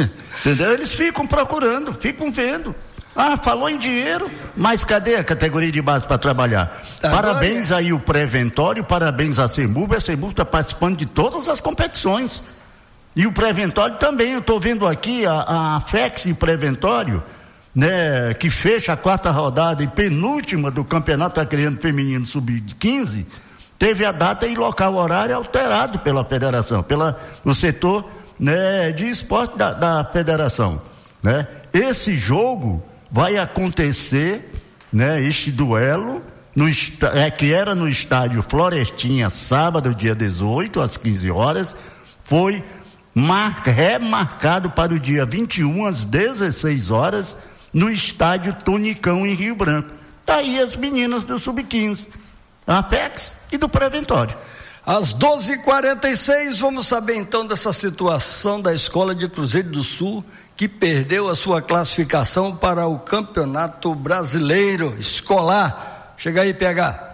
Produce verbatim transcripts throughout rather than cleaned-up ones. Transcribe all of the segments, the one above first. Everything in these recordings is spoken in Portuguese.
Entendeu? Eles ficam procurando, ficam vendo. Ah, falou em dinheiro, mas cadê a categoria de base para trabalhar? Agora parabéns é. aí o Preventório, parabéns à CEMUB. A CEMUB está participando de todas as competições. E o Preventório também. Eu estou vendo aqui a, a FEX e Preventório, né, que fecha a quarta rodada e penúltima do Campeonato Acreano Feminino sub quinze, teve a data e local horário alterado pela federação, pelo setor, né, de esporte da, da federação, né? Esse jogo vai acontecer, né, este duelo, no, é, que era no estádio Florestinha, sábado, dia dezoito, às quinze horas, foi mar, remarcado para o dia vinte e um, às dezesseis horas, no estádio Tonicão, em Rio Branco. Está aí as meninas do sub quinze, a Apex e do Preventório. Às doze e quarenta e seis, vamos saber então dessa situação da Escola de Cruzeiro do Sul, que perdeu a sua classificação para o Campeonato Brasileiro Escolar. Chega aí, P H.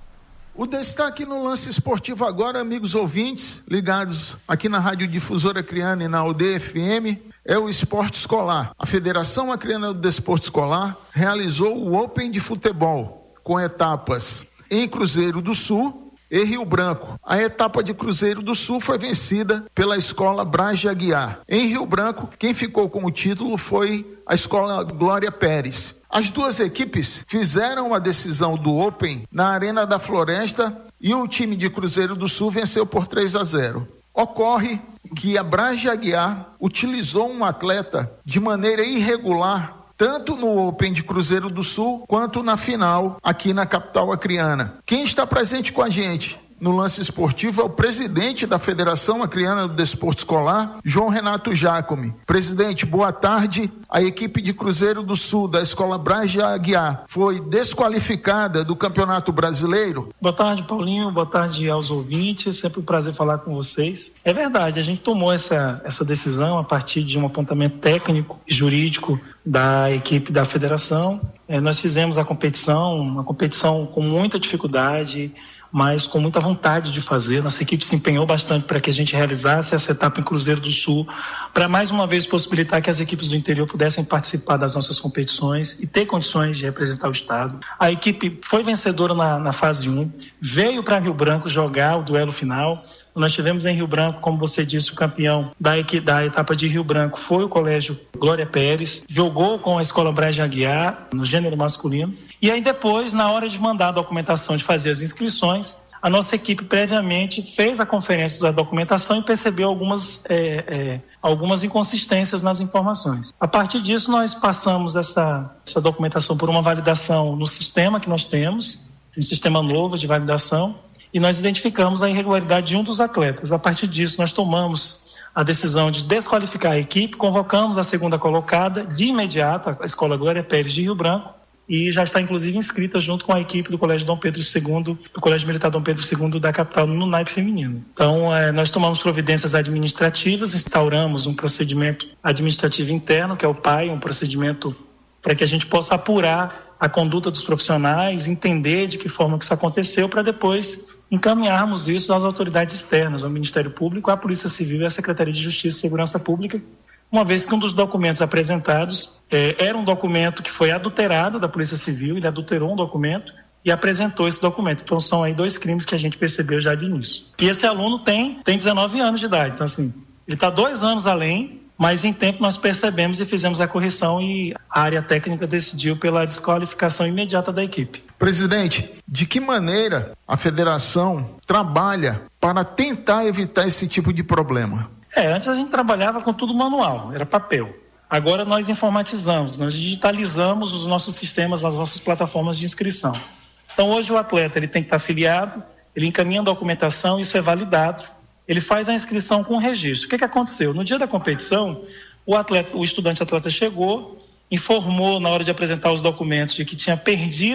O destaque no lance esportivo agora, amigos ouvintes, ligados aqui na Rádio Difusora Acreana e na U D F M, é o esporte escolar. A Federação Acreana do Desporto Escolar realizou o Open de Futebol, com etapas em Cruzeiro do Sul e Rio Branco. A etapa de Cruzeiro do Sul foi vencida pela Escola Braz de Aguiar. Em Rio Branco, quem ficou com o título foi a Escola Glória Pérez. As duas equipes fizeram a decisão do Open na Arena da Floresta e o time de Cruzeiro do Sul venceu por três a zero. Ocorre que a Braz de Aguiar utilizou um atleta de maneira irregular, tanto no Open de Cruzeiro do Sul, quanto na final aqui na capital acreana. Quem está presente com a gente no lance esportivo é o presidente da Federação Acreana do Desporto Escolar, João Renato Jacome. Presidente, boa tarde. A equipe de Cruzeiro do Sul, da Escola Braz de Aguiar, foi desqualificada do Campeonato Brasileiro? Boa tarde, Paulinho. Boa tarde aos ouvintes. Sempre um prazer falar com vocês. É verdade, a gente tomou essa, essa decisão a partir de um apontamento técnico e jurídico da equipe da federação. É, nós fizemos a competição, uma competição com muita dificuldade, mas com muita vontade de fazer. Nossa equipe se empenhou bastante para que a gente realizasse essa etapa em Cruzeiro do Sul, para mais uma vez possibilitar que as equipes do interior pudessem participar das nossas competições e ter condições de representar o estado. A equipe foi vencedora na, na fase um, veio para Rio Branco jogar o duelo final. Nós tivemos em Rio Branco, como você disse, o campeão da, da etapa de Rio Branco foi o Colégio Glória Pérez, jogou com a Escola Braz de Aguiar, no gênero masculino, e aí depois, na hora de mandar a documentação, de fazer as inscrições, a nossa equipe previamente fez a conferência da documentação e percebeu algumas, é, é, algumas inconsistências nas informações. A partir disso, nós passamos essa, essa documentação por uma validação no sistema que nós temos, um sistema novo de validação, e nós identificamos a irregularidade de um dos atletas. A partir disso, nós tomamos a decisão de desqualificar a equipe, convocamos a segunda colocada de imediato, a Escola Glória Pérez de Rio Branco, e já está inclusive inscrita junto com a equipe do Colégio Dom Pedro segundo, do Colégio Militar Dom Pedro segundo da capital, no naipe feminino. Então, é, nós tomamos providências administrativas, instauramos um procedimento administrativo interno, que é o P A I, um procedimento para que a gente possa apurar a conduta dos profissionais, entender de que forma que isso aconteceu, para depois encaminharmos isso às autoridades externas, ao Ministério Público, à Polícia Civil e à Secretaria de Justiça e Segurança Pública, uma vez que um dos documentos apresentados eh, era um documento que foi adulterado da Polícia Civil, ele adulterou um documento e apresentou esse documento. Então são aí dois crimes que a gente percebeu já de início. E esse aluno tem, tem dezenove anos de idade, então assim, ele está dois anos além, mas em tempo nós percebemos e fizemos a correção e a área técnica decidiu pela desqualificação imediata da equipe. Presidente, de que maneira a federação trabalha para tentar evitar esse tipo de problema? É, antes a gente trabalhava com tudo manual, era papel. Agora nós informatizamos, nós digitalizamos os nossos sistemas, as nossas plataformas de inscrição. Então hoje o atleta ele tem que estar afiliado, ele encaminha a documentação, isso é validado. Ele faz a inscrição com registro. O que que aconteceu? No dia da competição, o, atleta, o estudante atleta chegou, informou na hora de apresentar os documentos de que tinha perdido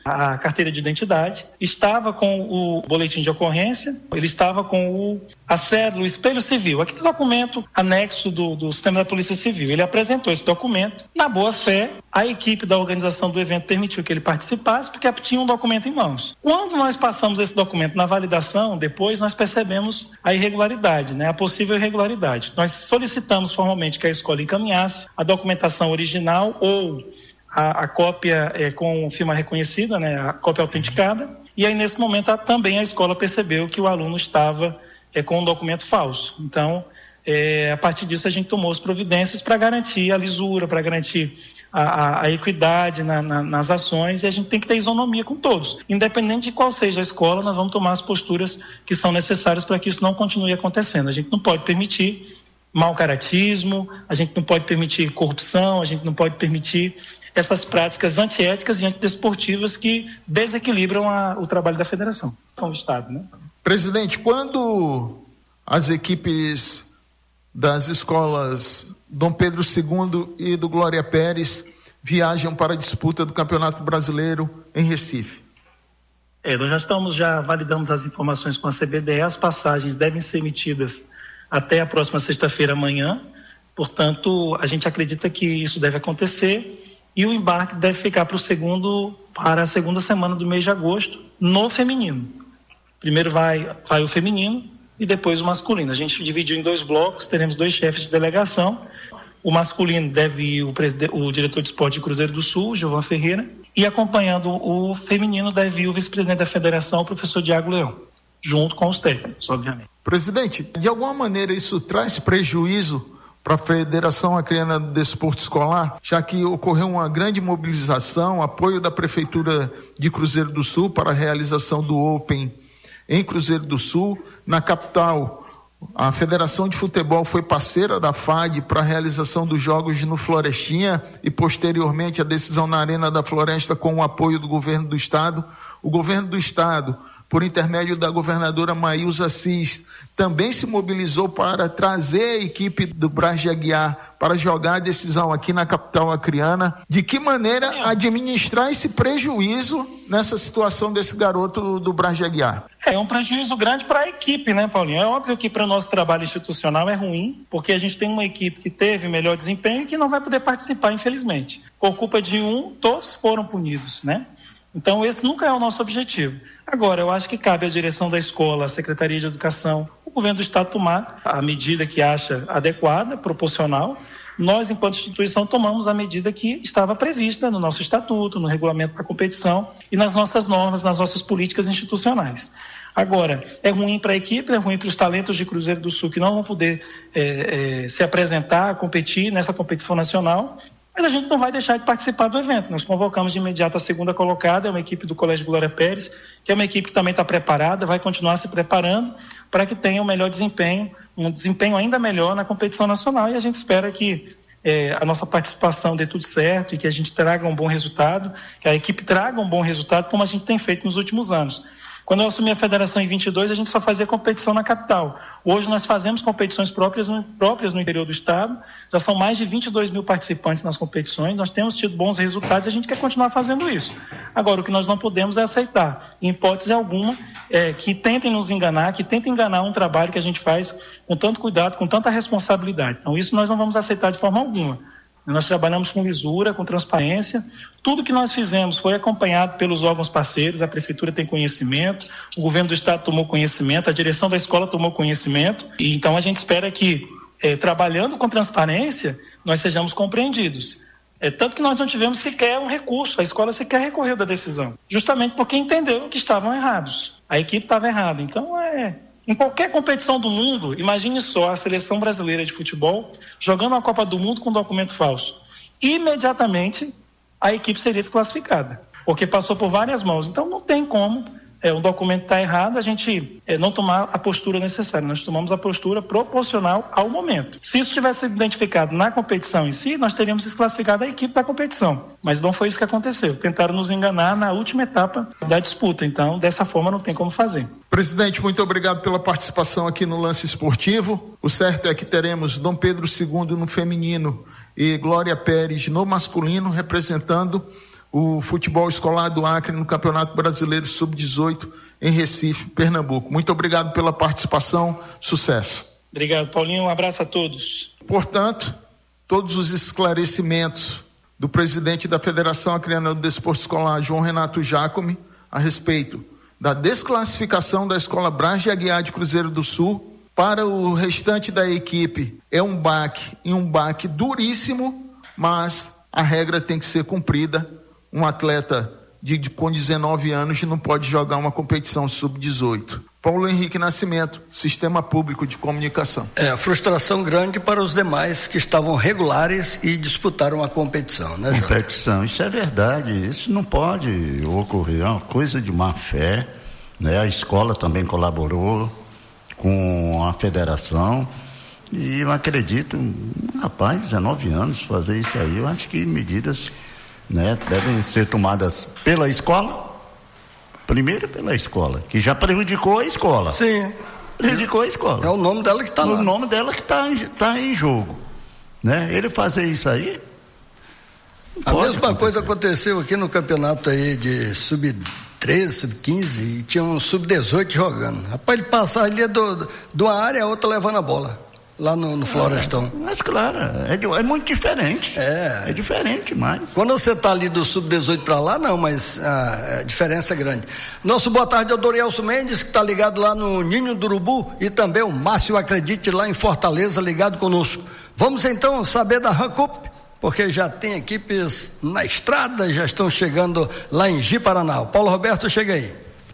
a carteira de identidade, estava com o boletim de ocorrência, ele estava com o, a cédula, o espelho civil, aquele documento anexo do, do sistema da Polícia Civil. Ele apresentou esse documento, na boa fé, a equipe da organização do evento permitiu que ele participasse, porque tinha um documento em mãos. Quando nós passamos esse documento na validação, depois nós percebemos a irregularidade, né, a possível irregularidade. Nós solicitamos formalmente que a escola encaminhasse a documentação original ou a, a cópia é, com firma reconhecida, né, a cópia autenticada, e aí nesse momento a, também a escola percebeu que o aluno estava é, com um documento falso. Então, é, a partir disso a gente tomou as providências para garantir a lisura, para garantir a, a, a equidade na, na, nas ações, e a gente tem que ter isonomia com todos. Independente de qual seja a escola, nós vamos tomar as posturas que são necessárias para que isso não continue acontecendo. A gente não pode permitir mau caratismo, a gente não pode permitir corrupção, a gente não pode permitir essas práticas antiéticas e antidesportivas que desequilibram a, o trabalho da federação com o Estado, né? Presidente, quando as equipes das escolas Dom Pedro segundo e do Glória Pérez viajam para a disputa do Campeonato Brasileiro em Recife? É, nós já estamos, já validamos as informações com a C B D E, as passagens devem ser emitidas até a próxima sexta-feira amanhã, portanto, a gente acredita que isso deve acontecer. E o embarque deve ficar para o segundo, para a segunda semana do mês de agosto, no feminino. Primeiro vai, vai o feminino e depois o masculino. A gente dividiu em dois blocos, teremos dois chefes de delegação. O masculino deve ir o, o diretor de esporte de Cruzeiro do Sul, Gilvan Ferreira, e acompanhando o feminino deve ir o vice-presidente da federação, o professor Diago Leão, junto com os técnicos, obviamente. Presidente, de alguma maneira isso traz prejuízo para a Federação Acreana do Desporto Escolar, já que ocorreu uma grande mobilização, apoio da Prefeitura de Cruzeiro do Sul para a realização do Open em Cruzeiro do Sul. Na capital, a Federação de Futebol foi parceira da F A D para a realização dos jogos no Florestinha e posteriormente a decisão na Arena da Floresta com o apoio do Governo do Estado. O Governo do Estado, por intermédio da governadora Maílza Assis, também se mobilizou para trazer a equipe do Braz de Aguiar para jogar a decisão aqui na capital acreana. De que maneira administrar esse prejuízo nessa situação desse garoto do Braz de Aguiar? É um prejuízo grande para a equipe, né, Paulinho? É óbvio que para o nosso trabalho institucional é ruim, porque a gente tem uma equipe que teve melhor desempenho e que não vai poder participar, infelizmente. Por culpa de um, todos foram punidos, né? Então, esse nunca é o nosso objetivo. Agora, eu acho que cabe à direção da escola, à Secretaria de Educação, o governo do Estado tomar a medida que acha adequada, proporcional. Nós, enquanto instituição, tomamos a medida que estava prevista no nosso estatuto, no regulamento para a competição e nas nossas normas, nas nossas políticas institucionais. Agora, é ruim para a equipe, é ruim para os talentos de Cruzeiro do Sul que não vão poder é, é, se apresentar, competir nessa competição nacional. Mas a gente não vai deixar de participar do evento. Nós convocamos de imediato a segunda colocada, é uma equipe do Colégio Glória Pérez, que é uma equipe que também está preparada, vai continuar se preparando para que tenha um melhor desempenho, um desempenho ainda melhor na competição nacional, e a gente espera que é, a nossa participação dê tudo certo e que a gente traga um bom resultado, que a equipe traga um bom resultado, como a gente tem feito nos últimos anos. Quando eu assumi a federação em vinte e dois, a gente só fazia competição na capital. Hoje nós fazemos competições próprias no, próprias no interior do estado, já são mais de vinte e dois mil participantes nas competições, nós temos tido bons resultados e a gente quer continuar fazendo isso. Agora, o que nós não podemos é aceitar, em hipótese alguma, é, que tentem nos enganar, que tentem enganar um trabalho que a gente faz com tanto cuidado, com tanta responsabilidade. Então, isso nós não vamos aceitar de forma alguma. Nós trabalhamos com lisura, com transparência. Tudo que nós fizemos foi acompanhado pelos órgãos parceiros, a Prefeitura tem conhecimento, o Governo do Estado tomou conhecimento, a direção da escola tomou conhecimento, e então a gente espera que, eh, trabalhando com transparência, nós sejamos compreendidos. É, tanto que nós não tivemos sequer um recurso, a escola sequer recorreu da decisão, justamente porque entenderam que estavam errados, a equipe estava errada. Então, é... Em qualquer competição do mundo, imagine só a seleção brasileira de futebol jogando a Copa do Mundo com documento falso. Imediatamente, a equipe seria desclassificada, porque passou por várias mãos. Então, não tem como é, um documento estar errado, a gente é, não tomar a postura necessária. Nós tomamos a postura proporcional ao momento. Se isso tivesse sido identificado na competição em si, nós teríamos desclassificado a equipe da competição. Mas não foi isso que aconteceu. Tentaram nos enganar na última etapa da disputa. Então, dessa forma, não tem como fazer. Presidente, muito obrigado pela participação aqui no Lance Esportivo. O certo é que teremos Dom Pedro segundo no feminino e Glória Pérez no masculino, representando o futebol escolar do Acre no Campeonato Brasileiro sub dezoito em Recife, Pernambuco. Muito obrigado pela participação, sucesso. Obrigado, Paulinho, um abraço a todos. Portanto, todos os esclarecimentos do presidente da Federação Acreana do Desporto Escolar, João Renato Jacome, a respeito da desclassificação da Escola Braz de Aguiar de Cruzeiro do Sul para o restante da equipe é um baque, e um baque duríssimo, mas a regra tem que ser cumprida. Um atleta de, de, com dezenove anos não pode jogar uma competição sub dezoito. Paulo Henrique Nascimento, Sistema Público de Comunicação. É, frustração grande para os demais que estavam regulares e disputaram a competição, né, Jota? Competição, isso é verdade, isso não pode ocorrer, é uma coisa de má fé, né? A escola também colaborou com a federação e eu acredito, rapaz, dezenove anos fazer isso aí, eu acho que medidas, né, devem ser tomadas pela escola. Primeiro pela escola, que já prejudicou a escola. Sim. Prejudicou a escola. É o nome dela que está lá. O nome dela que está tá em jogo. Né? Ele fazer isso aí. A mesma acontecer. coisa aconteceu aqui no campeonato aí de sub treze, sub quinze, e tinha um sub dezoito jogando. Rapaz, ele passava ali do, de uma área a outra levando a bola. Lá no, no Florestão. É, mas claro, é, é muito diferente. É. É diferente demais. Quando você está ali do sub dezoito para lá, não, mas a, a diferença é grande. Nosso boa tarde ao Dorielso Mendes, que está ligado lá no Ninho do Urubu, e também o Márcio Acredite lá em Fortaleza, ligado conosco. Vamos então saber da Rancup, porque já tem equipes na estrada, já estão chegando lá em Ji-Paraná. O Paulo Roberto, chega aí.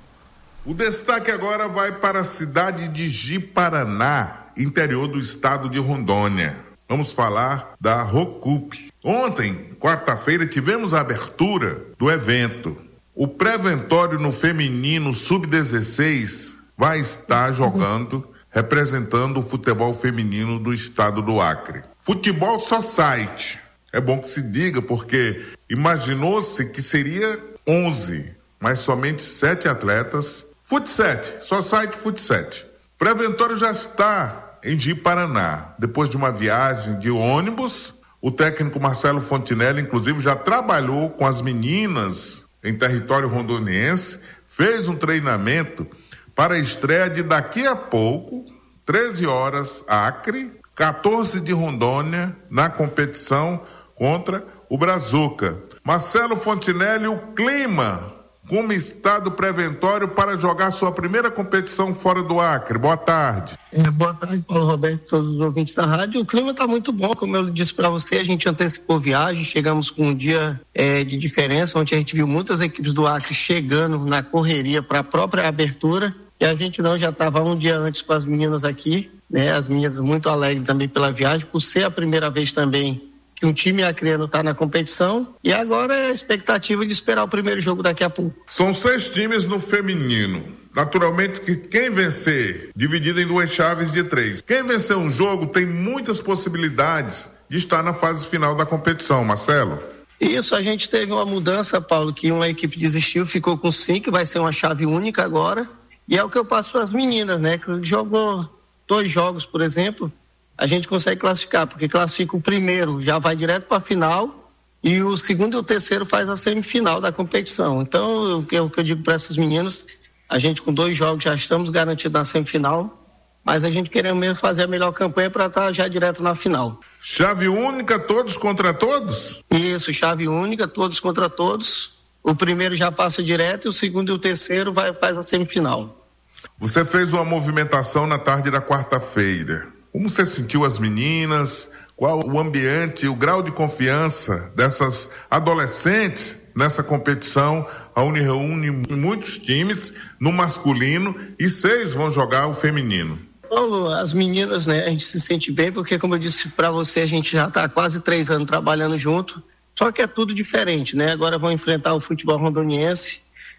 O destaque agora vai para a cidade de Ji-Paraná, interior do estado de Rondônia. Vamos falar da Rocup. Ontem, quarta-feira, tivemos a abertura do evento. O preventório no feminino sub dezesseis vai estar jogando, representando o futebol feminino do estado do Acre. Futebol Society. É bom que se diga, porque imaginou-se que seria onze, mas somente sete atletas. Futsete, Society Futsete. Preventório já está em Ji-Paraná. Depois de uma viagem de ônibus, o técnico Marcelo Fontinelli, inclusive, já trabalhou com as meninas em território rondoniense, fez um treinamento para a estreia de daqui a pouco, treze horas, Acre, quatorze de Rondônia, na competição contra o Brazuca. Marcelo Fontinelli, o clima como estado preventório para jogar sua primeira competição fora do Acre. Boa tarde. É, boa tarde, Paulo Roberto, todos os ouvintes da rádio. O clima está muito bom, como eu disse para você, a gente antecipou viagem, chegamos com um dia é, de diferença, onde a gente viu muitas equipes do Acre chegando na correria para a própria abertura, e a gente não já estava um dia antes com as meninas aqui, né? As meninas muito alegres também pela viagem, por ser a primeira vez também que um time acreano está na competição, e agora é a expectativa de esperar o primeiro jogo daqui a pouco. São seis times no feminino. Naturalmente que quem vencer, dividido em duas chaves de três, quem vencer um jogo tem muitas possibilidades de estar na fase final da competição, Marcelo. Isso, a gente teve uma mudança, Paulo, que uma equipe desistiu, ficou com cinco, vai ser uma chave única agora, e é o que eu passo para as meninas, né, que jogou dois jogos, por exemplo, a gente consegue classificar, porque classifica o primeiro, já vai direto para a final, e o segundo e o terceiro faz a semifinal da competição. Então, o que eu, eu digo para essas meninas, a gente com dois jogos já estamos garantidos na semifinal, mas a gente querendo mesmo fazer a melhor campanha para estar já direto na final. Chave única, todos contra todos? Isso, chave única, todos contra todos. O primeiro já passa direto, e o segundo e o terceiro vai, faz a semifinal. Você fez uma movimentação na tarde da quarta-feira. Como você sentiu as meninas? Qual o ambiente, o grau de confiança dessas adolescentes nessa competição? A Uni reúne muitos times no masculino e seis vão jogar o feminino. Paulo, as meninas, né, a gente se sente bem porque, como eu disse para você, a gente já está há quase três anos trabalhando junto, só que é tudo diferente, né? Agora vão enfrentar o futebol rondoniense,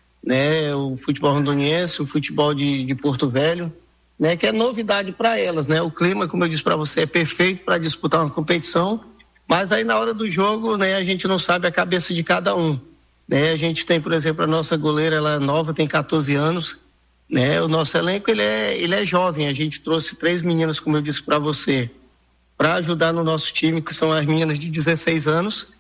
né? O futebol rondoniense, o futebol de, de Porto Velho, né, que é novidade para elas, né? O clima, como eu disse para você, é perfeito para disputar uma competição, mas aí na hora do jogo, né, a gente não sabe a cabeça de cada um, né? A gente tem, por exemplo, a nossa goleira, ela é nova, tem catorze anos, né? O nosso elenco, ele é, ele é jovem, a gente trouxe três meninas, como eu disse para você, para ajudar no nosso time, que são as meninas de dezesseis anos,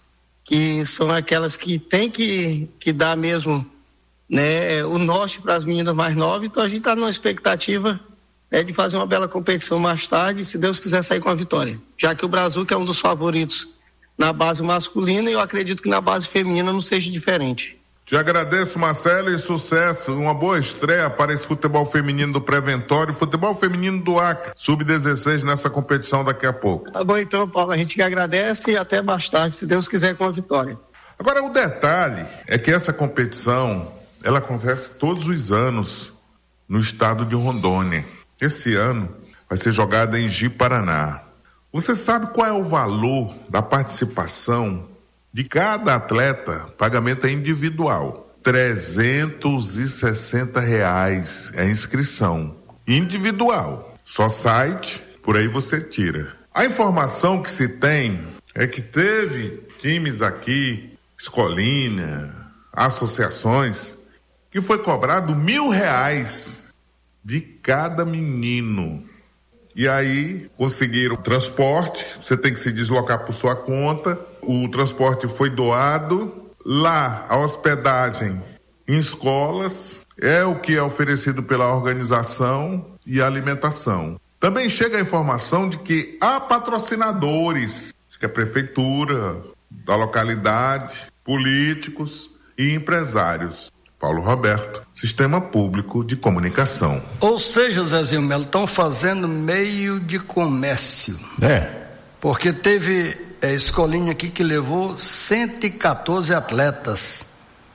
que são aquelas que tem que, que dar mesmo, né, o norte para as meninas mais novas. Então a gente está numa expectativa, né, de fazer uma bela competição mais tarde, se Deus quiser sair com a vitória. Já que o Brazuca é um dos favoritos na base masculina, e eu acredito que na base feminina não seja diferente. Te agradeço, Marcelo, e sucesso. Uma boa estreia para esse futebol feminino do Preventório, futebol feminino do Acre, sub dezesseis, nessa competição daqui a pouco. Tá bom então, Paulo, a gente que agradece e até mais tarde, se Deus quiser, com a vitória. Agora, o detalhe é que essa competição, ela acontece todos os anos no estado de Rondônia. Esse ano vai ser jogada em Ji-Paraná. Você sabe qual é o valor da participação de cada atleta? Pagamento é individual. trezentos e sessenta reais é a inscrição. Individual. Só site, por aí você tira. A informação que se tem é que teve times aqui, escolinha, associações, que foi cobrado mil reais de cada menino. E aí conseguiram transporte, você tem que se deslocar por sua conta, o transporte foi doado, lá a hospedagem em escolas, é o que é oferecido pela organização, e a alimentação. Também chega a informação de que há patrocinadores, que é a prefeitura da localidade, políticos e empresários. Paulo Roberto, Sistema Público de Comunicação. Ou seja, Zezinho Melo, estão fazendo meio de comércio. É. Porque teve é, escolinha aqui que levou cento e quatorze atletas.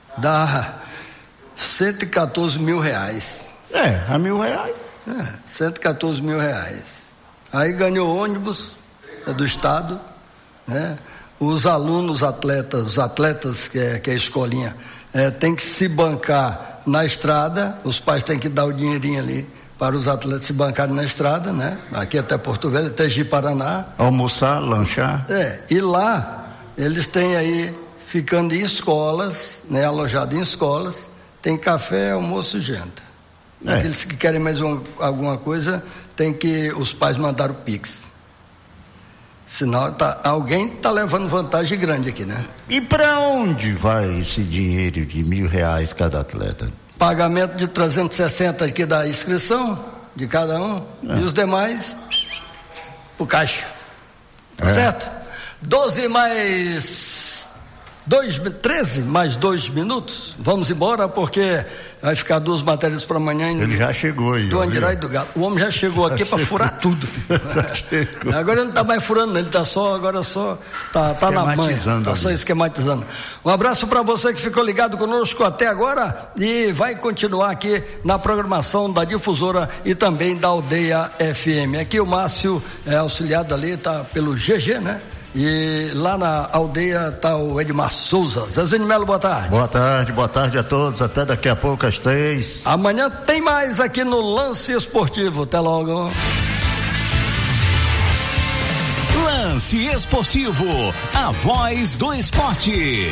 Dá cento e quatorze mil reais. É, a mil reais. É, cento e quatorze mil reais. Aí ganhou ônibus é, do estado, né? Os alunos, atletas, os atletas que é, que é a escolinha, É, tem que se bancar na estrada, os pais têm que dar o dinheirinho ali para os atletas se bancarem na estrada, né? Aqui até Porto Velho, até Ji-Paraná. Almoçar, lanchar. É, e lá eles têm aí, ficando em escolas, né? Alojado em escolas, tem café, almoço e janta. É. Aqueles que querem mais um, alguma coisa, tem que os pais mandar o Pix. Senão tá, alguém está levando vantagem grande aqui, né? E para onde vai esse dinheiro de mil reais cada atleta? Pagamento de trezentos e sessenta aqui da inscrição de cada um, é. E os demais pro caixa. Tá é. Certo? doze mais dois, treze mais dois minutos. Vamos embora porque vai ficar duas matérias para amanhã. Ele já chegou aí. Do Andirá e do Galo. O homem já chegou aqui para furar tudo. Agora ele não está mais furando, ele está só, agora só tá, tá na manha. Está só esquematizando. Um abraço para você que ficou ligado conosco até agora e vai continuar aqui na programação da Difusora e também da Aldeia F M. Aqui o Márcio é auxiliado ali, tá pelo G G, né? E lá na aldeia está o Edmar Souza. Zezinho Melo, boa tarde. Boa tarde, boa tarde a todos. Até daqui a pouco às três. Amanhã tem mais aqui no Lance Esportivo. Até logo. Lance Esportivo, a voz do esporte.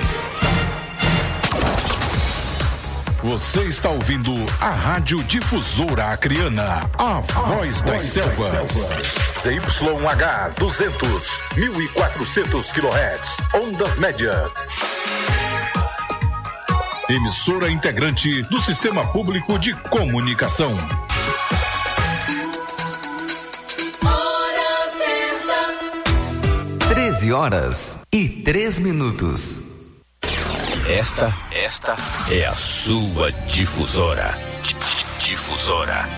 Você está ouvindo a Rádio Difusora Acreana, a voz das selvas. Z Y H duzentos, mil e quatrocentos quilohertz, ondas médias. Emissora integrante do Sistema Público de Comunicação. treze horas e três minutos. Esta, esta é a sua difusora. Difusora.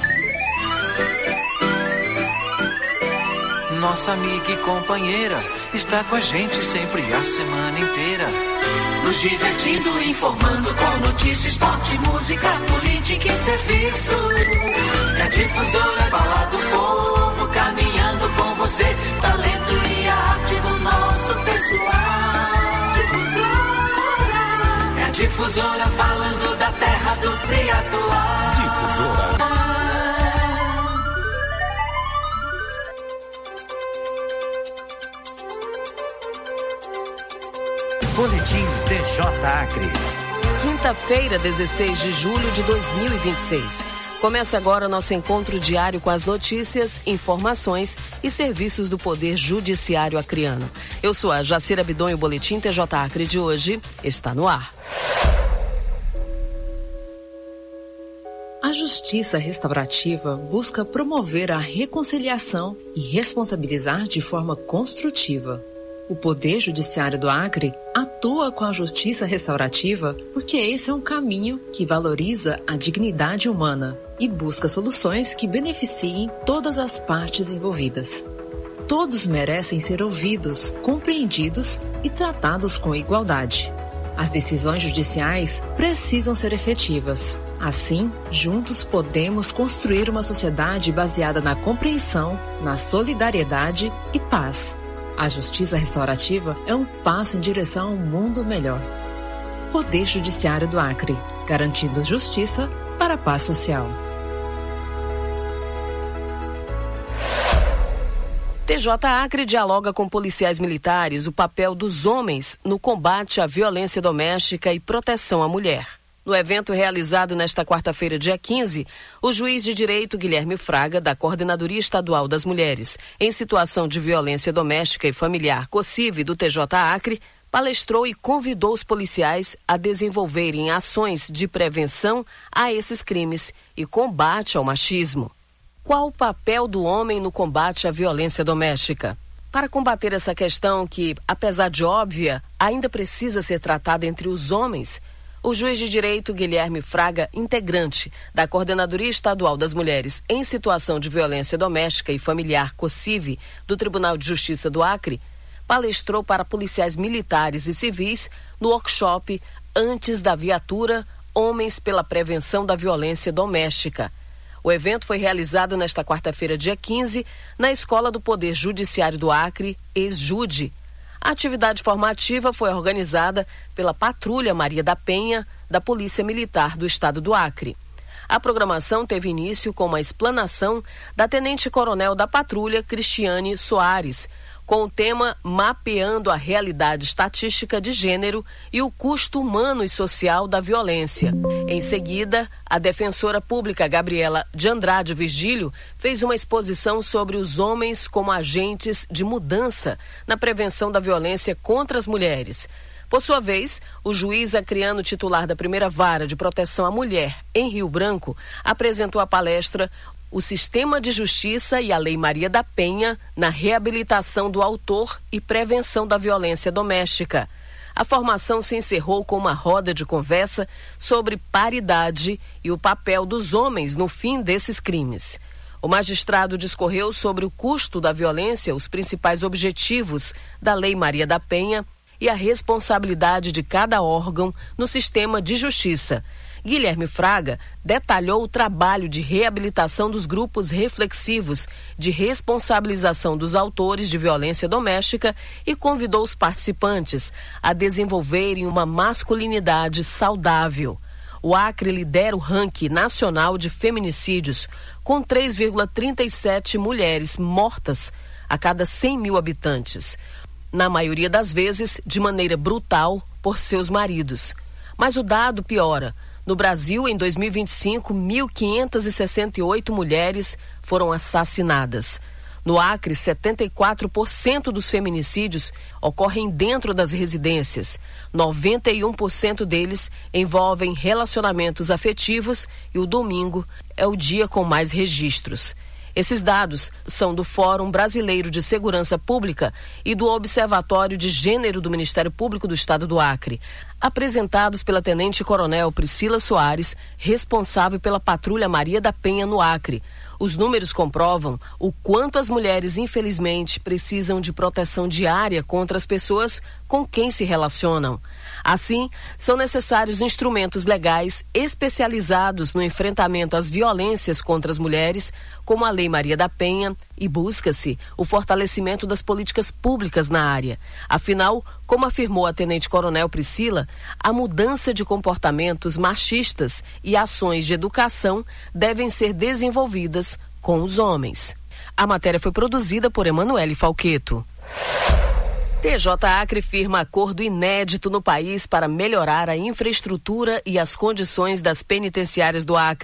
Nossa amiga e companheira está com a gente sempre a semana inteira. Nos divertindo, informando com notícias, esporte, música, política e serviço. É Difusora, fala do povo, caminhando com você. Talento e a arte do nosso pessoal. Difusora. É a Difusora falando da terra do Priatuá. Difusora. Boletim D J Acre. Quinta-feira, dezesseis de julho de dois mil e vinte e seis. Começa agora nosso encontro diário com as notícias, informações e serviços do Poder Judiciário acreano. Eu sou a Jacira Bidon e o Boletim T J Acre de hoje está no ar. A Justiça Restaurativa busca promover a reconciliação e responsabilizar de forma construtiva. O Poder Judiciário do Acre atua com a Justiça Restaurativa porque esse é um caminho que valoriza a dignidade humana e busca soluções que beneficiem todas as partes envolvidas. Todos merecem ser ouvidos, compreendidos e tratados com igualdade. As decisões judiciais precisam ser efetivas. Assim, juntos podemos construir uma sociedade baseada na compreensão, na solidariedade e paz. A Justiça Restaurativa é um passo em direção a um mundo melhor. Poder Judiciário do Acre, garantindo justiça para a paz social. T J Acre dialoga com policiais militares o papel dos homens no combate à violência doméstica e proteção à mulher. No evento realizado nesta quarta-feira, dia quinze, o juiz de direito Guilherme Fraga, da Coordenadoria Estadual das Mulheres em Situação de Violência Doméstica e Familiar, COCIV, do T J Acre, palestrou e convidou os policiais a desenvolverem ações de prevenção a esses crimes e combate ao machismo. Qual o papel do homem no combate à violência doméstica? Para combater essa questão que, apesar de óbvia, ainda precisa ser tratada entre os homens, o juiz de direito Guilherme Fraga, integrante da Coordenadoria Estadual das Mulheres em Situação de Violência Doméstica e Familiar, COCIV, do Tribunal de Justiça do Acre, palestrou para policiais militares e civis no workshop Antes da Viatura, Homens pela Prevenção da Violência Doméstica. O evento foi realizado nesta quarta-feira, dia quinze, na Escola do Poder Judiciário do Acre, ex-Jude. A atividade formativa foi organizada pela Patrulha Maria da Penha, da Polícia Militar do Estado do Acre. A programação teve início com uma explanação da Tenente-Coronel da Patrulha, Cristiane Soares, com o tema Mapeando a Realidade Estatística de Gênero e o Custo Humano e Social da Violência. Em seguida, a defensora pública Gabriela de Andrade Virgílio fez uma exposição sobre os homens como agentes de mudança na prevenção da violência contra as mulheres. Por sua vez, o juiz acreano titular da primeira vara de proteção à mulher em Rio Branco apresentou a palestra O Sistema de Justiça e a Lei Maria da Penha na reabilitação do autor e prevenção da violência doméstica. A formação se encerrou com uma roda de conversa sobre paridade e o papel dos homens no fim desses crimes. O magistrado discorreu sobre o custo da violência, os principais objetivos da Lei Maria da Penha e a responsabilidade de cada órgão no sistema de justiça. Guilherme Fraga detalhou o trabalho de reabilitação dos grupos reflexivos, de responsabilização dos autores de violência doméstica e convidou os participantes a desenvolverem uma masculinidade saudável. O Acre lidera o ranking nacional de feminicídios, com três vírgula trinta e sete mulheres mortas a cada cem mil habitantes, na maioria das vezes de maneira brutal por seus maridos. Mas o dado piora. No Brasil, em dois mil e vinte e cinco, mil quinhentas e sessenta e oito mulheres foram assassinadas. No Acre, setenta e quatro por cento dos feminicídios ocorrem dentro das residências. noventa e um por cento deles envolvem relacionamentos afetivos e o domingo é o dia com mais registros. Esses dados são do Fórum Brasileiro de Segurança Pública e do Observatório de Gênero do Ministério Público do Estado do Acre, apresentados pela Tenente-Coronel Priscila Soares, responsável pela Patrulha Maria da Penha no Acre. Os números comprovam o quanto as mulheres, infelizmente, precisam de proteção diária contra as pessoas com quem se relacionam. Assim, são necessários instrumentos legais especializados no enfrentamento às violências contra as mulheres, como a Lei Maria da Penha, e busca-se o fortalecimento das políticas públicas na área. Afinal, como afirmou a Tenente-Coronel Priscila, a mudança de comportamentos machistas e ações de educação devem ser desenvolvidas com os homens. A matéria foi produzida por Emanuele Falqueto. T J Acre firma acordo inédito no país para melhorar a infraestrutura e as condições das penitenciárias do Acre.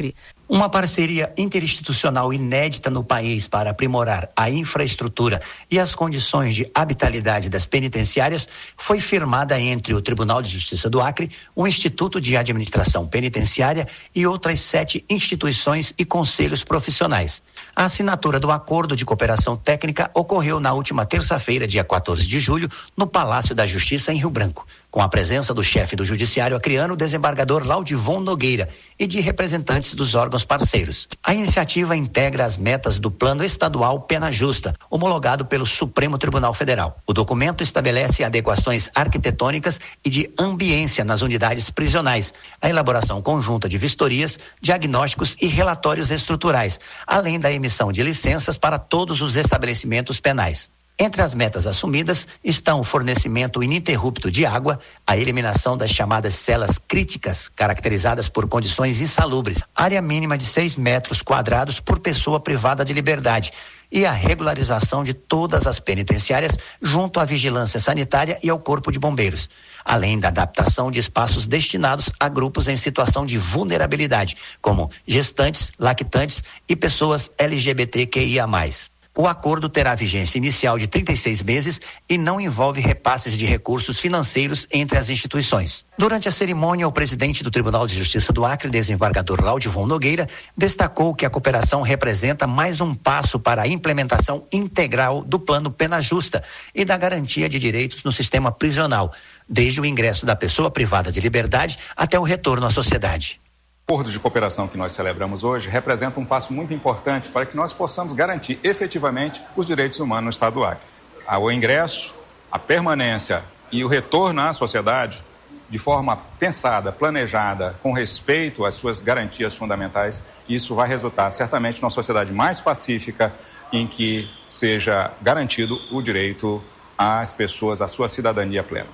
Uma parceria interinstitucional inédita no país para aprimorar a infraestrutura e as condições de habitabilidade das penitenciárias foi firmada entre o Tribunal de Justiça do Acre, o Instituto de Administração Penitenciária e outras sete instituições e conselhos profissionais. A assinatura do acordo de cooperação técnica ocorreu na última terça-feira, dia quatorze de julho, no Palácio da Justiça, em Rio Branco, com a presença do chefe do Judiciário acreano, desembargador Laudivon Nogueira, e de representantes dos órgãos parceiros. A iniciativa integra as metas do Plano Estadual Pena Justa, homologado pelo Supremo Tribunal Federal. O documento estabelece adequações arquitetônicas e de ambiência nas unidades prisionais, a elaboração conjunta de vistorias, diagnósticos e relatórios estruturais, além da emissão de licenças para todos os estabelecimentos penais. Entre as metas assumidas estão o fornecimento ininterrupto de água, a eliminação das chamadas celas críticas, caracterizadas por condições insalubres, área mínima de seis metros quadrados por pessoa privada de liberdade, e a regularização de todas as penitenciárias junto à vigilância sanitária e ao Corpo de Bombeiros, além da adaptação de espaços destinados a grupos em situação de vulnerabilidade, como gestantes, lactantes e pessoas L G B T Q I A mais. O acordo terá vigência inicial de trinta e seis meses e não envolve repasses de recursos financeiros entre as instituições. Durante a cerimônia, o presidente do Tribunal de Justiça do Acre, desembargador Laudivon Nogueira, destacou que a cooperação representa mais um passo para a implementação integral do Plano Pena Justa e da garantia de direitos no sistema prisional, desde o ingresso da pessoa privada de liberdade até o retorno à sociedade. O acordo de cooperação que nós celebramos hoje representa um passo muito importante para que nós possamos garantir efetivamente os direitos humanos no Estado do Acre. O ingresso, a permanência e o retorno à sociedade de forma pensada, planejada, com respeito às suas garantias fundamentais, isso vai resultar certamente numa sociedade mais pacífica em que seja garantido o direito às pessoas, à sua cidadania plena.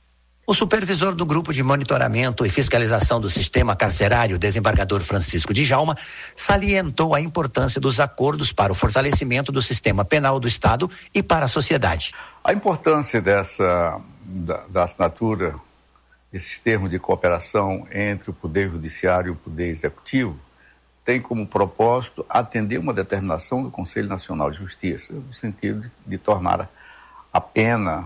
O supervisor do Grupo de Monitoramento e Fiscalização do Sistema Carcerário, desembargador Francisco Djalma, salientou a importância dos acordos para o fortalecimento do sistema penal do Estado e para a sociedade. A importância dessa, da, da assinatura desses termos de cooperação entre o Poder Judiciário e o Poder Executivo tem como propósito atender uma determinação do Conselho Nacional de Justiça, no sentido de, de tornar a pena,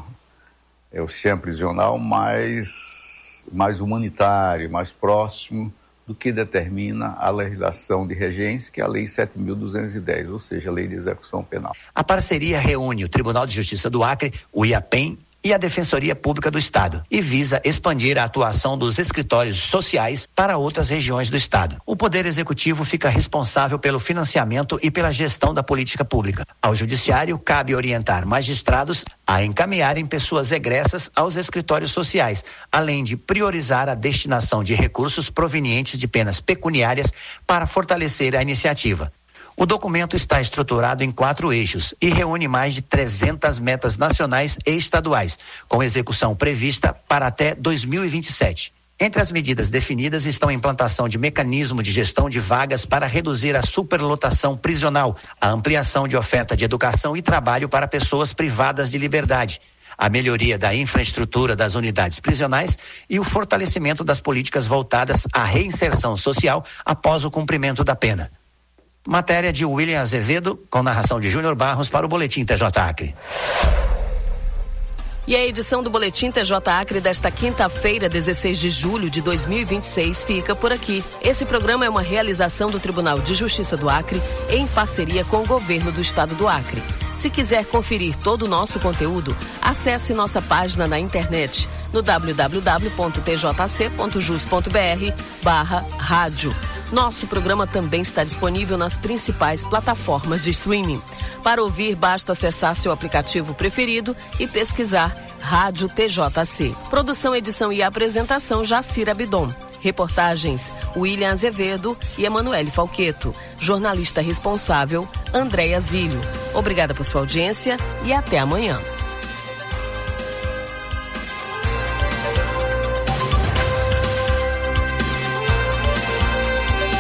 é o sistema prisional mais, mais humanitário, mais próximo do que determina a legislação de regência, que é a Lei sete mil duzentos e dez, ou seja, a Lei de Execução Penal. A parceria reúne o Tribunal de Justiça do Acre, o IAPEN e a Defensoria Pública do Estado e visa expandir a atuação dos escritórios sociais para outras regiões do Estado. O Poder Executivo fica responsável pelo financiamento e pela gestão da política pública. Ao Judiciário, cabe orientar magistrados a encaminharem pessoas egressas aos escritórios sociais, além de priorizar a destinação de recursos provenientes de penas pecuniárias para fortalecer a iniciativa. O documento está estruturado em quatro eixos e reúne mais de trezentas metas nacionais e estaduais, com execução prevista para até dois mil e vinte e sete. Entre as medidas definidas estão a implantação de mecanismo de gestão de vagas para reduzir a superlotação prisional, a ampliação de oferta de educação e trabalho para pessoas privadas de liberdade, a melhoria da infraestrutura das unidades prisionais e o fortalecimento das políticas voltadas à reinserção social após o cumprimento da pena. Matéria de William Azevedo, com narração de Júnior Barros para o Boletim T J Acre. E a edição do Boletim T J Acre desta quinta-feira, dezesseis de julho de dois mil e vinte e seis, fica por aqui. Esse programa é uma realização do Tribunal de Justiça do Acre em parceria com o Governo do Estado do Acre. Se quiser conferir todo o nosso conteúdo, acesse nossa página na internet no w w w ponto t j c ponto jus ponto b r barra rádio. Nosso programa também está disponível nas principais plataformas de streaming. Para ouvir, basta acessar seu aplicativo preferido e pesquisar Rádio T J C. Produção, edição e apresentação, Jacira Abidon. Reportagens, William Azevedo e Emanuele Falqueto. Jornalista responsável, Andréia Zílio. Obrigada por sua audiência e até amanhã.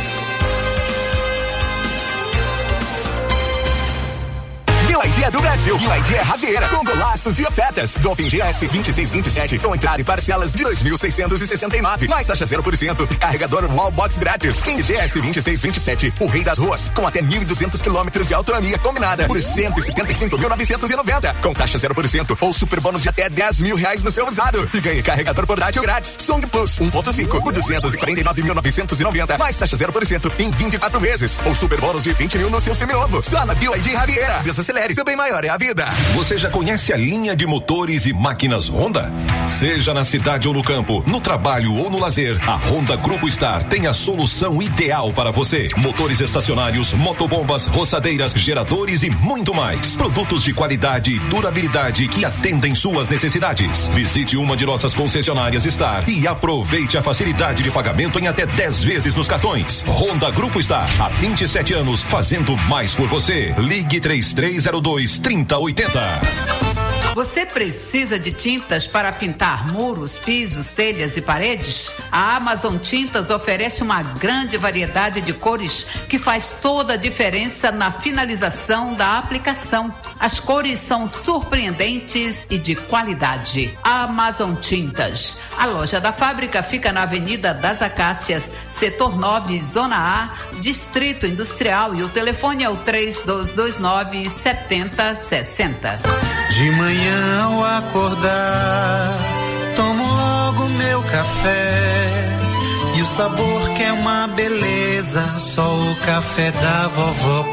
Dia do Brasil Brasil. B Y D é Ravieira, com golaços e ofertas. Dolphin G S vinte e seis vinte e sete, com entrada e parcelas de dois mil seiscentos e sessenta e nove. Mais taxa zero por cento e carregador Wallbox grátis. King G S vinte e seis vinte e sete, o rei das ruas, com até mil e duzentos quilômetros de autonomia combinada, por cento e setenta e cinco mil novecentos e noventa. Com taxa zero por cento ou super bônus de até dez mil reais no seu usado. E ganhe carregador portátil grátis. Song Plus um ponto cinco, por duzentos e quarenta e nove mil novecentos e noventa. Mais taxa zero por cento em vinte e quatro vezes. Ou super bônus de vinte mil no seu seminovo. Só na B Y D Ravieira. Desacelere, seu bem maior é a vida. Você já conhece a linha de motores e máquinas Honda? Seja na cidade ou no campo, no trabalho ou no lazer, a Honda Grupo Star tem a solução ideal para você. Motores estacionários, motobombas, roçadeiras, geradores e muito mais. Produtos de qualidade e durabilidade que atendem suas necessidades. Visite uma de nossas concessionárias Star e aproveite a facilidade de pagamento em até dez vezes nos cartões. Honda Grupo Star, há vinte e sete anos, fazendo mais por você. Ligue três três zero dois, trinta oitenta. Você precisa de tintas para pintar muros, pisos, telhas e paredes? A Amazon Tintas oferece uma grande variedade de cores que faz toda a diferença na finalização da aplicação. As cores são surpreendentes e de qualidade. Amazon Tintas. A loja da fábrica fica na Avenida das Acácias, setor nove, Zona A, Distrito Industrial, e o telefone é o três dois dois nove, sete zero seis zero. De manhã ao acordar, tomo logo meu café, e o sabor que é uma beleza, só o café da vovó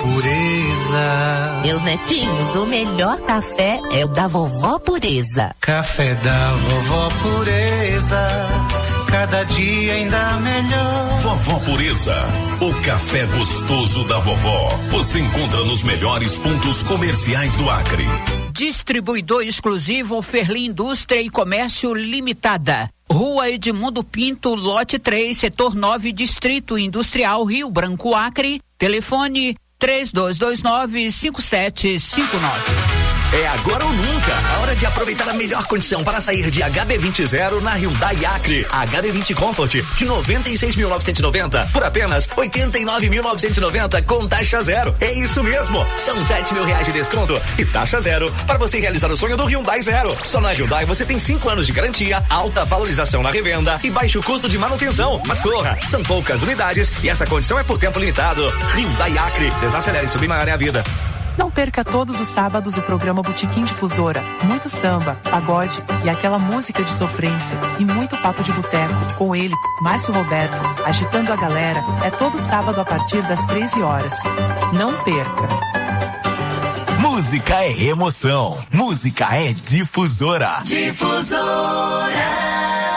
Pureza. Meus netinhos, o melhor café é o da vovó Pureza. Café da vovó Pureza, cada dia ainda melhor. Vovó Pureza, o café gostoso da vovó. Você encontra nos melhores pontos comerciais do Acre. Distribuidor exclusivo Ferli Indústria e Comércio Limitada. Rua Edmundo Pinto, lote três, setor nove, Distrito Industrial, Rio Branco, Acre. Telefone três dois dois nove, cinco sete cinco nove. É agora ou nunca, a hora de aproveitar a melhor condição para sair de H B vinte zero na Hyundai Acre. H B vinte Comfort de noventa e seis mil novecentos e noventa por apenas oitenta e nove mil novecentos e noventa com taxa zero. É isso mesmo, são sete mil reais de desconto e taxa zero para você realizar o sonho do Hyundai Zero. Só na Hyundai você tem cinco anos de garantia, alta valorização na revenda e baixo custo de manutenção. Mas corra, são poucas unidades e essa condição é por tempo limitado. Hyundai Acre, desacelere, subir maior é a vida. Não perca todos os sábados o programa Botequim Difusora. Muito samba, pagode e aquela música de sofrência e muito papo de boteco com ele, Márcio Roberto, agitando a galera. É todo sábado a partir das treze horas. Não perca. Música é emoção. Música é Difusora. Difusora.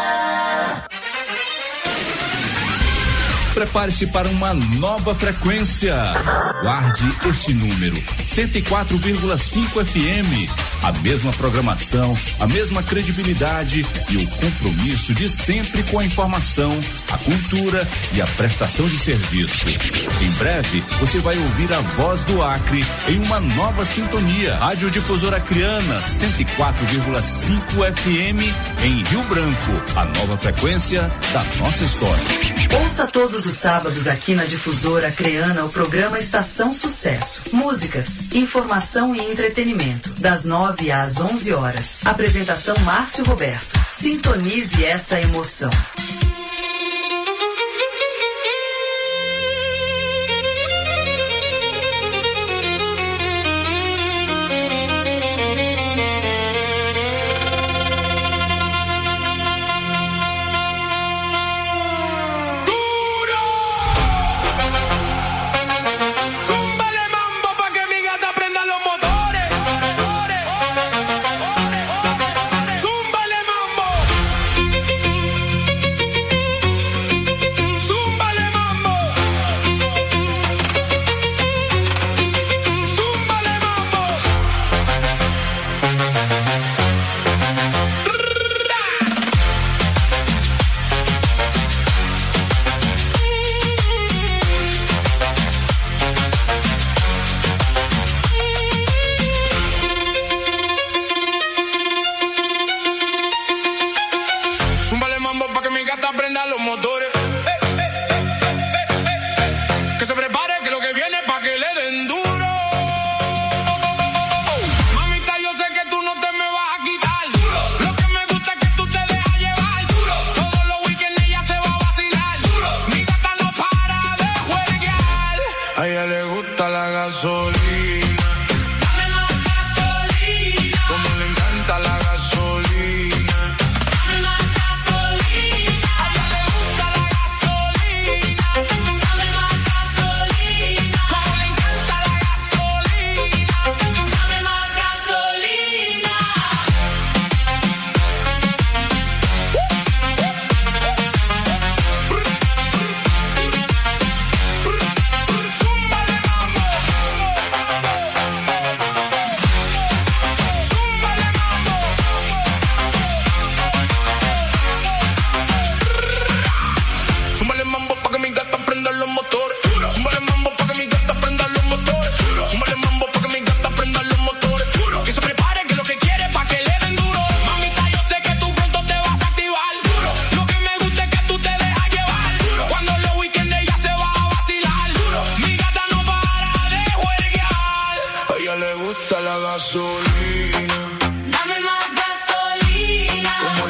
Prepare-se para uma nova frequência. Guarde este número, cento e quatro vírgula cinco F M. A mesma programação, a mesma credibilidade e o compromisso de sempre com a informação, a cultura e a prestação de serviço. Em breve, você vai ouvir a voz do Acre em uma nova sintonia. Rádio Difusora Acreana, cento e quatro vírgula cinco F M em Rio Branco. A nova frequência da nossa história. Ouça todos os sábados aqui na Difusora Acreana o programa Estação Sucesso. Músicas, informação e entretenimento. Das nove às onze horas. Apresentação Márcio Roberto. Sintonize essa emoção.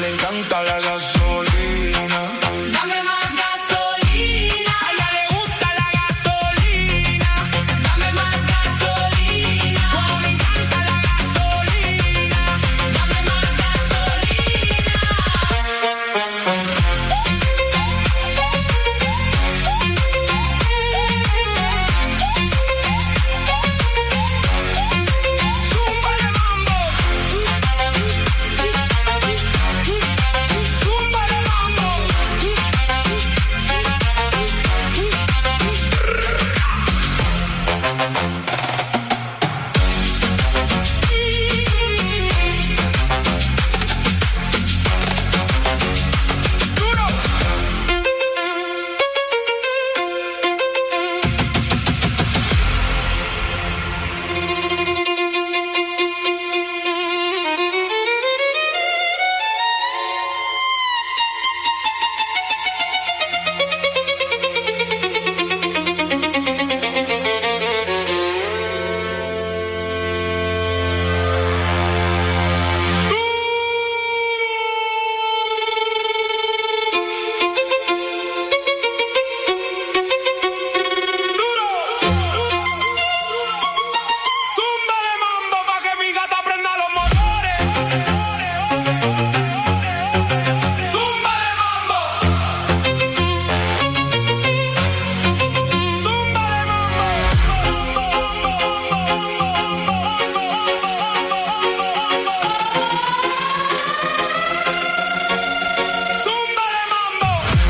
le encanta la gasolina. Dame más gasolina. A ella le gusta la gasolina. Dame más gasolina. Como le encanta la gasolina. Dame más gasolina. Zúmbale mambo. Zúmbale mambo. Duro. Zúmbale mambo pa' que mi gata prenda los motores. Zúmbale mambo. Zúmbale mambo. Zúmbale mambo.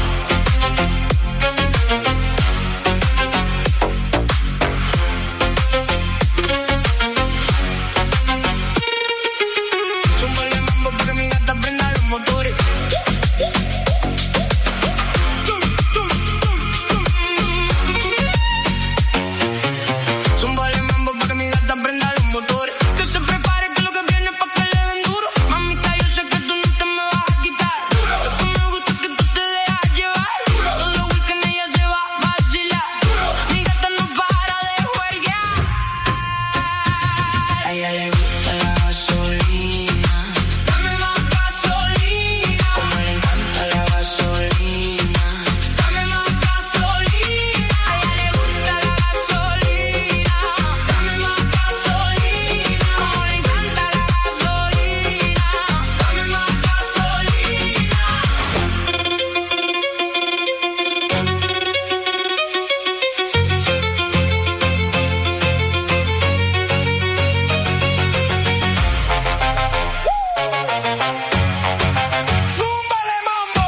Zúmbale mambo pa' que mi gata prenda los motores. Zúmbale mambo pa' que mi gata prenda los motores. Que se prepare que lo que viene pa' que le den duro. Mamita, yo sé que tú no te me vas a quitar. Lo que me gusta es que tú te dejas llevar. Todos los weekends ella se va a vacilar. Mi gata no para de juerguear. A ella le gusta la gasolina. Dame más gasolina. Como le encanta la gasolina. Dame más gasolina. A ella le gusta la gasolina. Dame más gasolina. Como le encanta la gasolina. Dame más gasolina. Zúmbale mambo.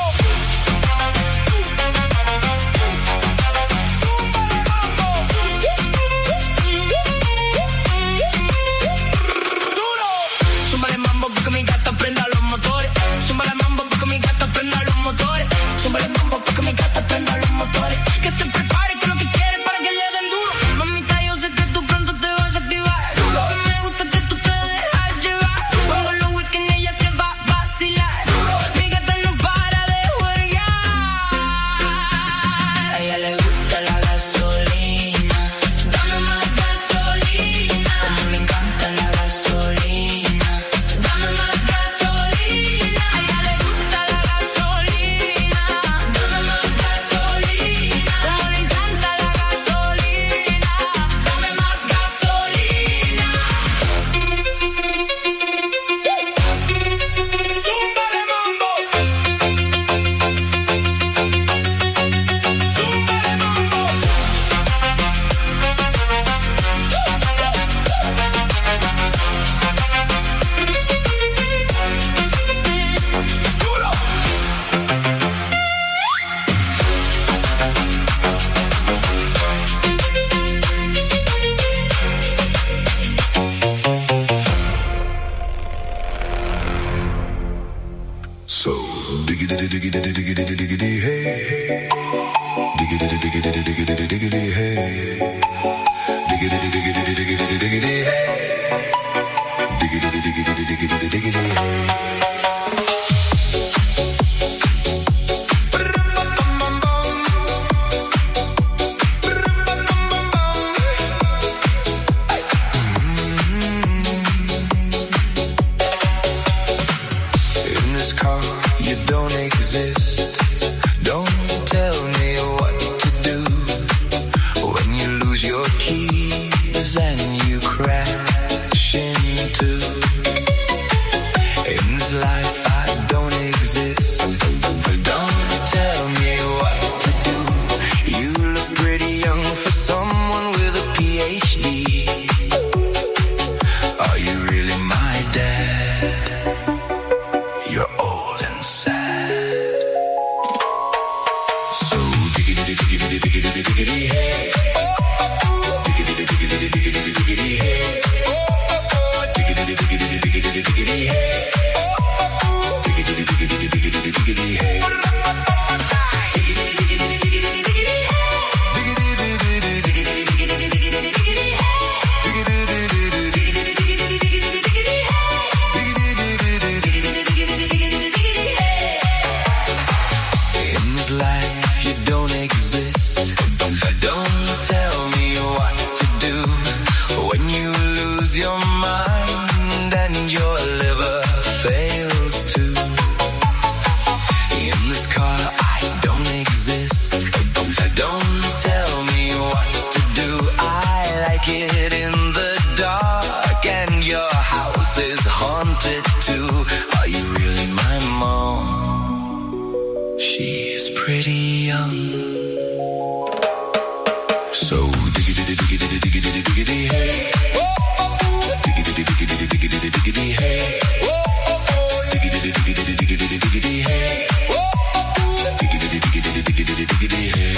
Zúmbale mambo. Duro. Zúmbale mambo porque mi gata prenda los motores. Zúmbale mambo porque mi gata prenda los motores. Zúmbale mambo porque mi gata prenda los motores. Que se prepare que lo que quiere para que le den duro. Mamita, yo sé que tú pronto te vas a activar. Lo que me gusta es que tú te dejas llevar. Cuando los weekends ella se va a vacilar. Mi gata no para de juerguear. A ella le gusta la gasolina. Dame más gasolina. Como le encanta la gasolina. Dame más gasolina. A ella le gusta la gasolina. Dame más gasolina. Como le encanta la gasolina. Dame más gasolina. Zúmbale mambo. Zúmbale mambo. Duro. So diggity diggity diggity diggity hey, diggity diggity diggity diggity hey, diggity diggity diggity diggity hey, diggity diggity diggity diggity hey. this car, you don't exist. Don't tell me what to do when you lose your keys and you crash into. In this life I don't exist. Don't tell me what to do. You look pretty young for someone with a P H D. Are you really my dad? You're old and sad. So diggity diggity diggity diggity hey. Diggity diggity diggity diggity hey. Diggity diggity diggity diggity hey. Diggity diggity diggity diggity hey. Your mind and your liver fails too. In this car I don't exist. Don't tell me what to do. I like it in the dark and your house is haunted too. Are you really my mom? She is pretty young. So diggity diggity diggity diggity hey. Diggity diggity diggity hey. Diggity diggity diggity diggity hey. Diggity diggity diggity diggity hey.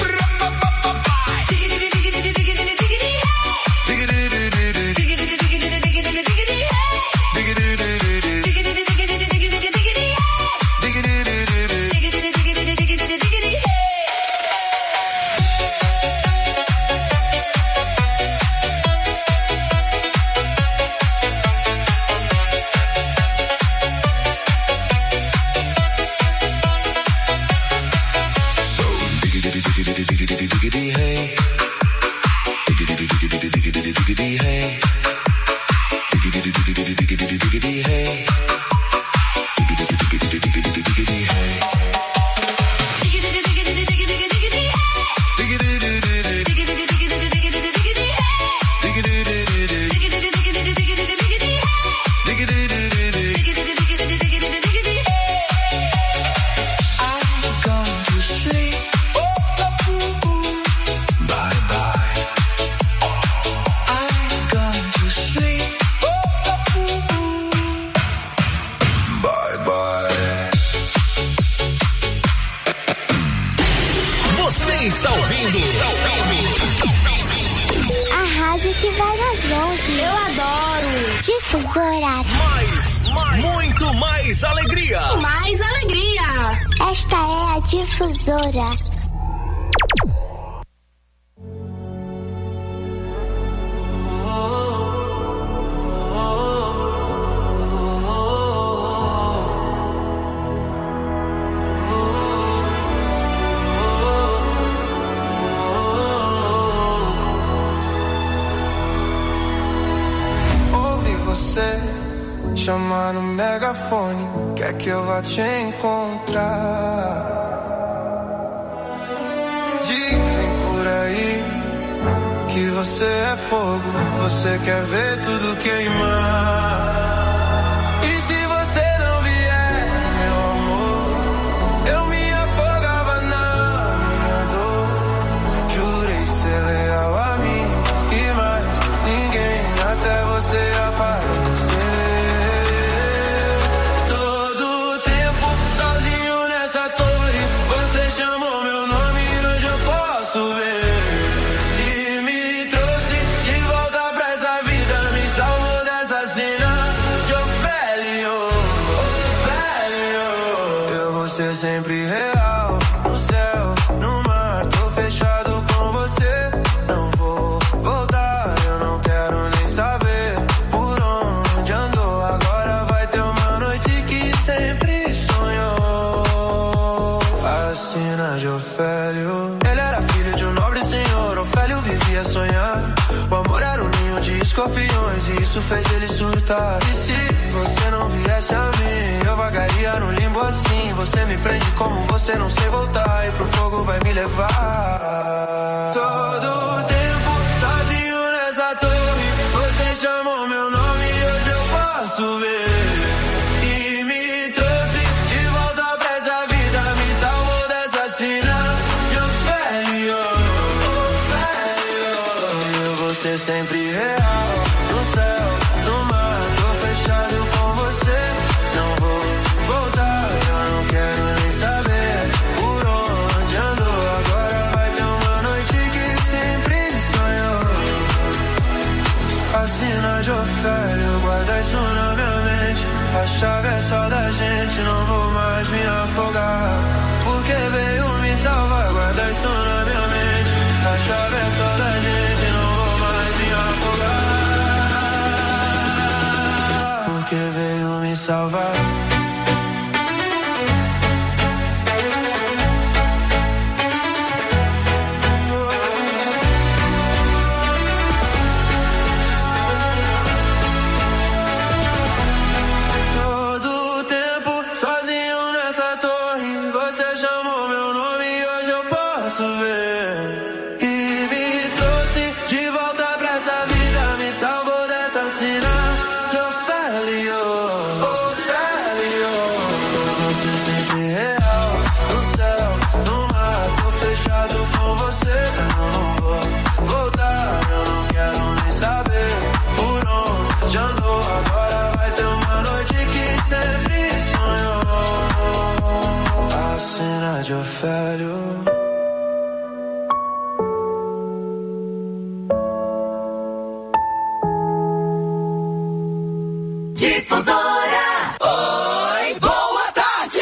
Chamar no megafone, quer que eu vá te encontrar. Dizem por aí que você é fogo, você quer ver tudo queimar. E se você não vier, meu amor, eu me afogava na minha dor. Jurei ser leal a mim e mais ninguém, até você aparecer. Sempre real, no céu, no mar, tô fechado com você. Não vou voltar, eu não quero nem saber por onde andou. Agora vai ter uma noite que sempre sonhou. Assina de Ofélio. Ele era filho de um nobre senhor. Ofélio vivia a sonhar. O amor era um ninho de escuridão. escorpiões e isso fez ele surtar. E se você não viesse a mim, eu vagaria no limbo assim. Você me prende como você não sei voltar, e pro fogo vai me levar. Todo tempo sozinho nessa torre, você chamou meu nome e hoje eu posso ver. E me trouxe de volta pra essa vida, me salvou dessa cena de Ofélia. Ofélia, eu vou ser sempre real. No céu, no mar, tô fechado com você. Não vou voltar, eu não quero nem saber por onde andou. Agora vai ter uma noite que sempre sonhou. Assina de Ofélia, guarda isso na minha mente. A chave é só da gente, não vou mais me afogar. Porque veio me salvar, guarda isso na minha mente. A chave é só da gente, não vou mais me afogar. Porque veio me salvar. Todo tempo sozinho nessa torre, você chamou meu nome e hoje eu posso ver. E me trouxe de volta pra essa vida, me salvou dessa cena de Ofélia. Ofélia, você sempre real. No céu, no mar, tô fechado com você. Eu não vou voltar, eu não quero nem saber por onde andou. Agora vai ter uma noite que sempre sonhou. A cena de Ofélia. Difusora. Oi, boa tarde.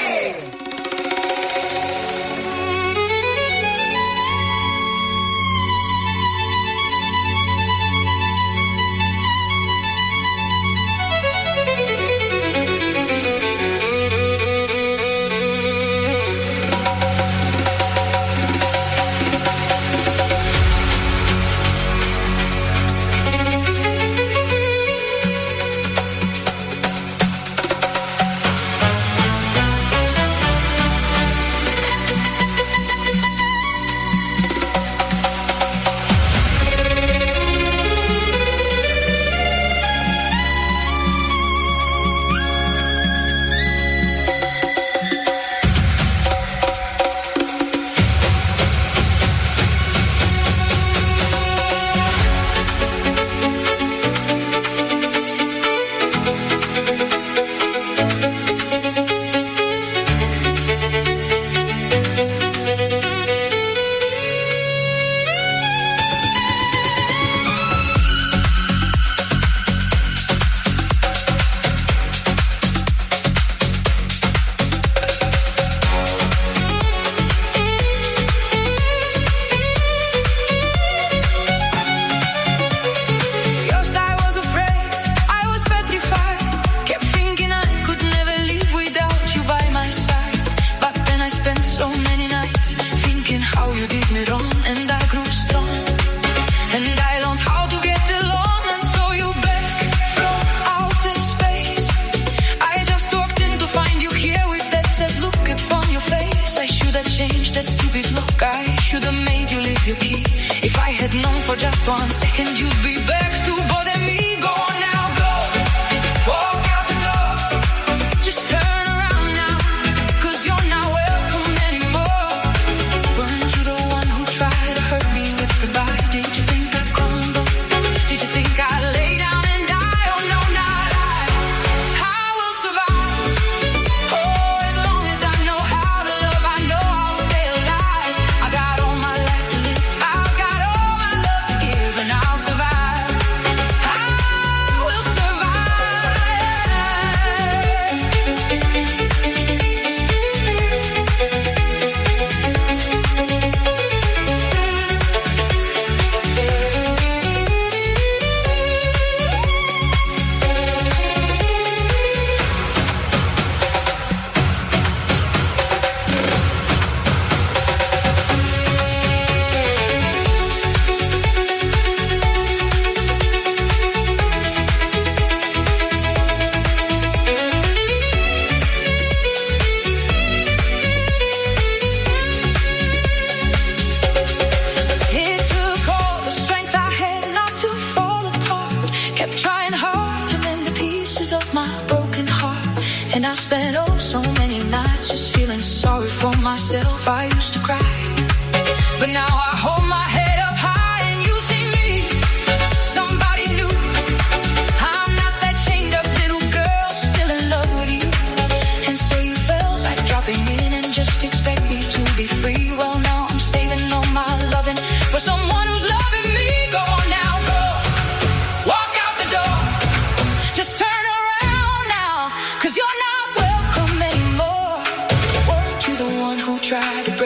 First I was afraid, I was petrified. Kept thinking I could never live without you by my side. But then I spent so many nights thinking how you did me wrong, and I grew strong. And I learned how to get along, and so you back from outer space. I just walked in to find you here with that sad look upon your face. I should have changed that stupid look, I should have made you leave your key. If I had known for just one second you'd be back to bother me. Go on now, go, walk out the door. Just turn around now, 'cause you're not welcome anymore. Weren't you the one who tried to hurt me with goodbye? Did you think I'd crumble? Did you think I'd lay down and die? Oh no, not I. I will survive. Oh, as long as I know how to love, I know I'll stay alive. I got all my life to live, I've got all my love to give, and I'll survive. And I spent oh so many nights just feeling sorry for myself. I used to cry, but now I hold my head up high and you see me, somebody new. I'm not that chained up little girl still in love with you. And so you felt like dropping in and just expect me to be free. Well, now I'm saving all my loving for someone who's loving me. Go on now, go, walk out the door, just turn around now, 'cause you're not welcome anymore. Word to the one who tried to